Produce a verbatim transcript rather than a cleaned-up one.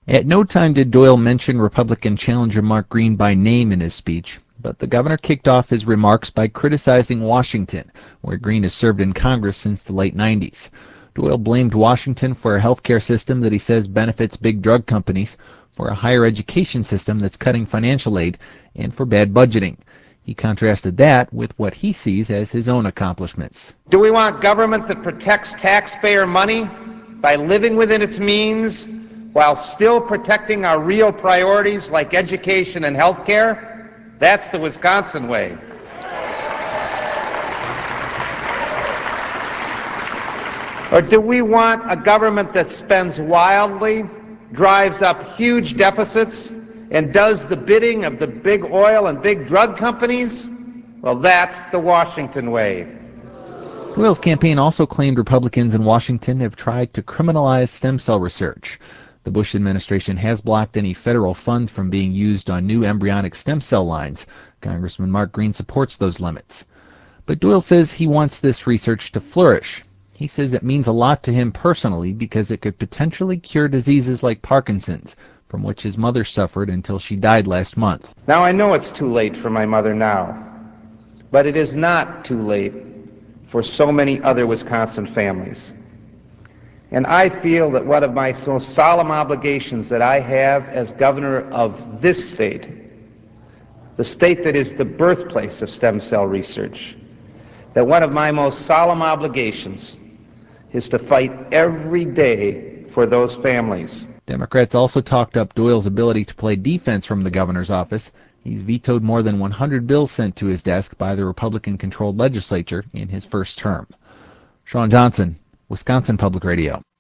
At no time did Doyle mention Republican challenger Mark Green by name in his speech, but the governor kicked off his remarks by criticizing Washington, where Green has served in Congress since the late nineties. Doyle blamed Washington for a health care system that he says benefits big drug companies, for a higher education system that's cutting financial aid, and for bad budgeting. He contrasted that with what he sees as his own accomplishments. Do we want government that protects taxpayer money by living within its means while still protecting our real priorities like education and health care? That's the Wisconsin way. Or do we want a government that spends wildly, drives up huge deficits, and does the bidding of the big oil and big drug companies? Well, that's the Washington way. Doyle's campaign also claimed Republicans in Washington have tried to criminalize stem cell research. The Bush administration has blocked any federal funds from being used on new embryonic stem cell lines. Congressman Mark Green supports those limits. But Doyle says he wants this research to flourish. He says it means a lot to him personally because it could potentially cure diseases like Parkinson's, from which his mother suffered until she died last month. Now, I know it's too late for my mother now, but it is not too late for so many other Wisconsin families. And I feel that one of my most solemn obligations that I have as governor of this state, the state that is the birthplace of stem cell research, that one of my most solemn obligations is to fight every day for those families. Democrats also talked up Doyle's ability to play defense from the governor's office. He's vetoed more than one hundred bills sent to his desk by the Republican-controlled legislature in his first term. Sean Johnson, Wisconsin Public Radio.